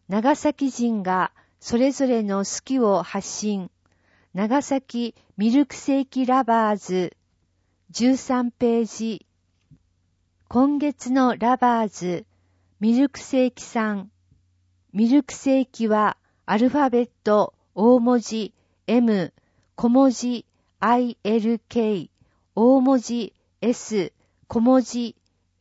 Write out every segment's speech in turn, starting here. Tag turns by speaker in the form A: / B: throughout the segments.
A: 長崎人がそれぞれの好きを発信。長崎ミルクセーキラバーズ13ページ。今月のラバーズミルクセーキさん。ミルクセーキはアルファベット大文字 M、小文字 ILK、大文字 S、小文字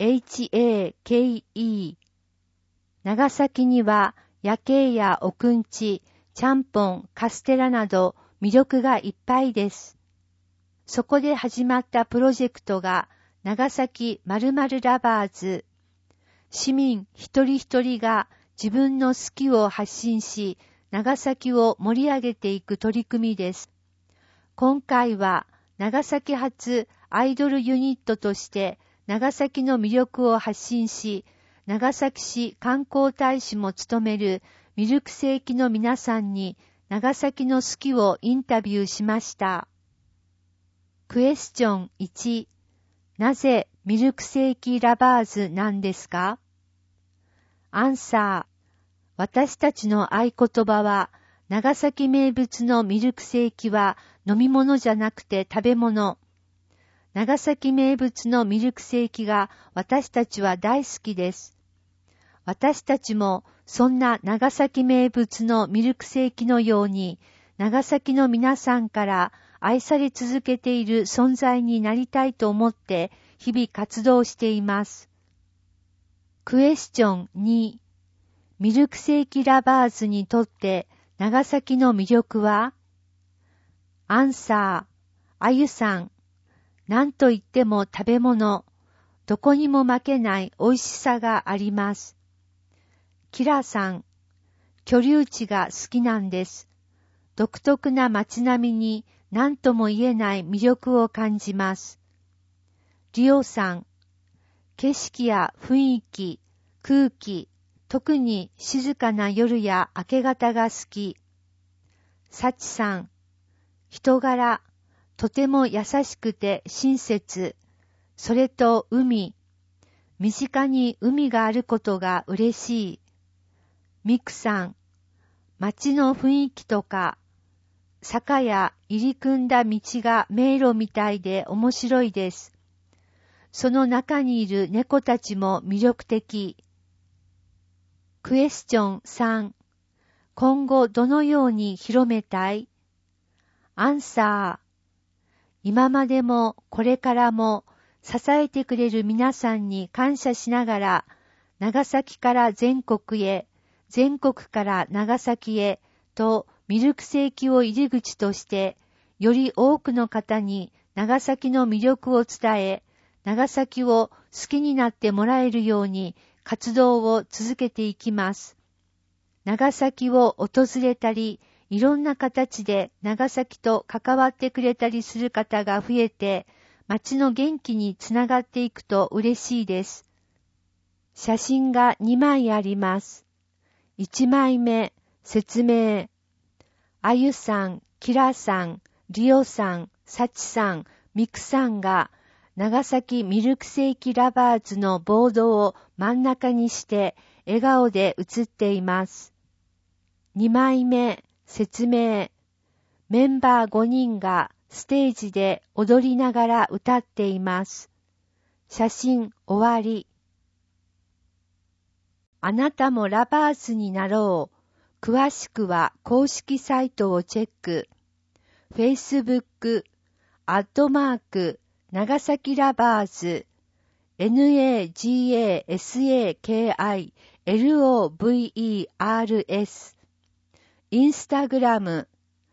A: HAKE。長崎には夜景やおくんち、ちゃんぽん、カステラなど魅力がいっぱいです。そこで始まったプロジェクトが長崎〇〇ラバーズ。市民一人一人が自分の好きを発信し、長崎を盛り上げていく取り組みです。今回は長崎発アイドルユニットとして長崎の魅力を発信し、長崎市観光大使も務めるミルクセーキの皆さんに長崎の好きをインタビューしました。クエスチョン1、なぜミルクセーキラバーズなんですか？アンサー、私たちの合言葉は、長崎名物のミルクセーキは飲み物じゃなくて食べ物。長崎名物のミルクセーキが私たちは大好きです。私たちもそんな長崎名物のミルクセーキのように、長崎の皆さんから愛され続けている存在になりたいと思って日々活動しています。クエスチョン2、ミルクセーキラバーズにとって長崎の魅力は？アンサー、あゆさん、なんといっても食べ物、どこにも負けない美味しさがあります。キラさん、居留地が好きなんです。独特な街並みに何とも言えない魅力を感じます。リオさん、景色や雰囲気、空気、特に静かな夜や明け方が好き。サチさん、人柄、とても優しくて親切。それと海、身近に海があることが嬉しい。ミクさん、街の雰囲気とか、坂や入り組んだ道が迷路みたいで面白いです。その中にいる猫たちも魅力的。クエスチョン3、今後どのように広めたい？アンサー、今までもこれからも支えてくれる皆さんに感謝しながら、長崎から全国へ、全国から長崎へとミルクセーキを入り口として、より多くの方に長崎の魅力を伝え、長崎を好きになってもらえるように活動を続けていきます。長崎を訪れたり、いろんな形で長崎と関わってくれたりする方が増えて、町の元気につながっていくと嬉しいです。写真が2枚あります。1枚目、説明。あゆさん、キラさん、リオさん、サチさん、ミクさんが長崎ミルクセーキラバーズのボードを真ん中にして笑顔で写っています。2枚目、説明。メンバー5人がステージで踊りながら歌っています。写真終わり。あなたもラバーズになろう。詳しくは公式サイトをチェック。Facebook、長崎ラバーズ、NAGASAKILOVERS、インスタグラム、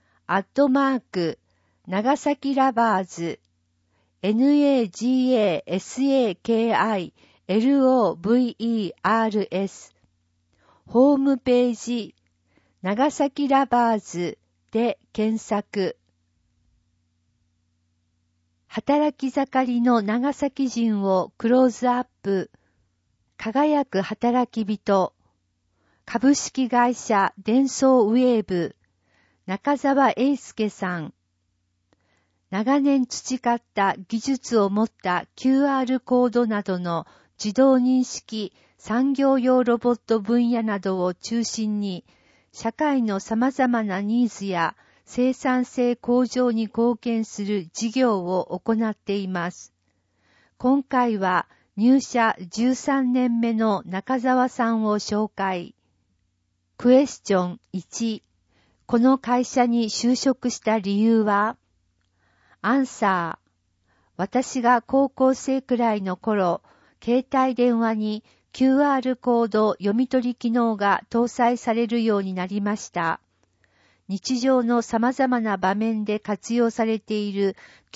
A: 長崎ラバーズ、NAGASAKILOVERS、ホームページ、長崎ラバーズで検索。働き盛りの長崎人をクローズアップ。輝く働き人。株式会社デンソーウェーブ。中澤英介さん。長年培った技術を持った QR コードなどの自動認識産業用ロボット分野などを中心に、社会の様々なニーズや生産性向上に貢献する事業を行っています。今回は入社13年目の中澤さんを紹介。クエスチョン1、この会社に就職した理由は？アンサー、私が高校生くらいの頃、携帯電話に QR コード読み取り機能が搭載されるようになりました。日常の様々な場面で活用されている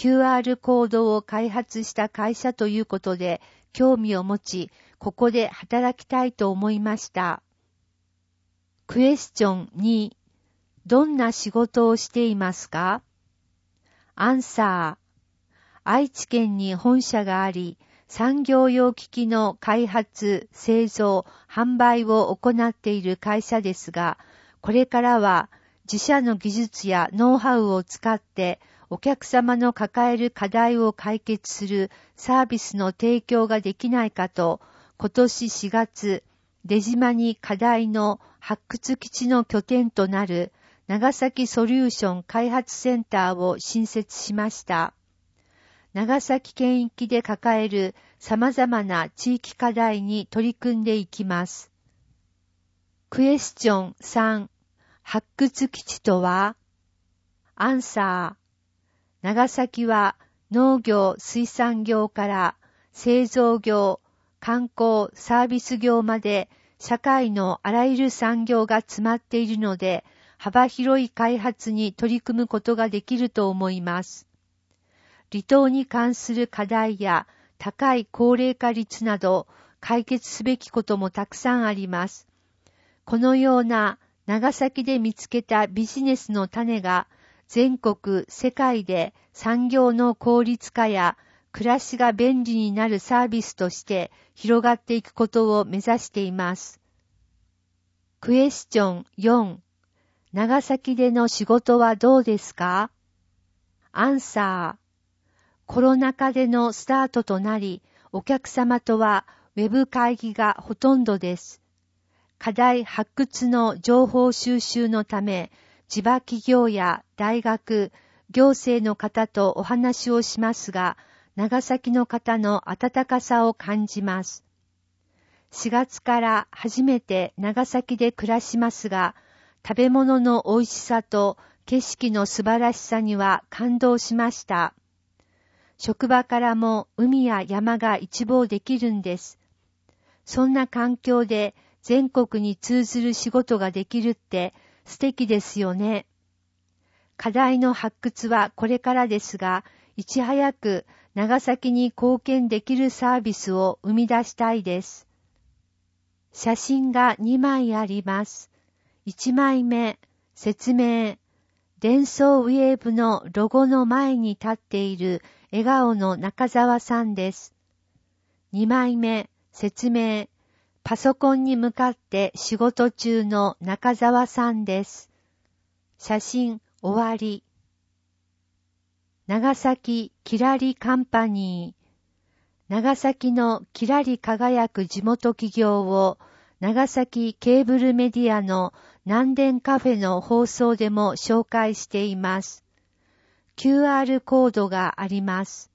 A: QR コードを開発した会社ということで興味を持ち、ここで働きたいと思いました。クエスチョン2、どんな仕事をしていますか？アンサー、愛知県に本社があり、産業用機器の開発、製造、販売を行っている会社ですが、これからは自社の技術やノウハウを使ってお客様の抱える課題を解決するサービスの提供ができないかと、今年4月、出島に課題の発掘基地の拠点となる長崎ソリューション開発センターを新設しました。長崎県域で抱える様々な地域課題に取り組んでいきます。クエスチョン3、発掘基地とは？アンサー、長崎は農業・水産業から製造業、観光・サービス業まで社会のあらゆる産業が詰まっているので、幅広い開発に取り組むことができると思います。離島に関する課題や高い高齢化率など解決すべきこともたくさんあります。このような長崎で見つけたビジネスの種が全国、世界で産業の効率化や暮らしが便利になるサービスとして広がっていくことを目指しています。クエスチョン4、長崎での仕事はどうですか？アンサー、コロナ禍でのスタートとなり、お客様とはウェブ会議がほとんどです。課題発掘の情報収集のため、地場企業や大学、行政の方とお話をしますが、長崎の方の温かさを感じます。4月から初めて長崎で暮らしますが、食べ物の美味しさと景色の素晴らしさには感動しました。職場からも海や山が一望できるんです。そんな環境で全国に通ずる仕事ができるって素敵ですよね。課題の発掘はこれからですが、いち早く長崎に貢献できるサービスを生み出したいです。写真が2枚あります。1枚目、説明。デンソーウェーブのロゴの前に立っている笑顔の中澤さんです。2枚目、説明。パソコンに向かって仕事中の中澤さんです。写真終わり。長崎キラリカンパニー。長崎のキラリ輝く地元企業を長崎ケーブルメディアの南電カフェの放送でも紹介しています。QR コードがあります。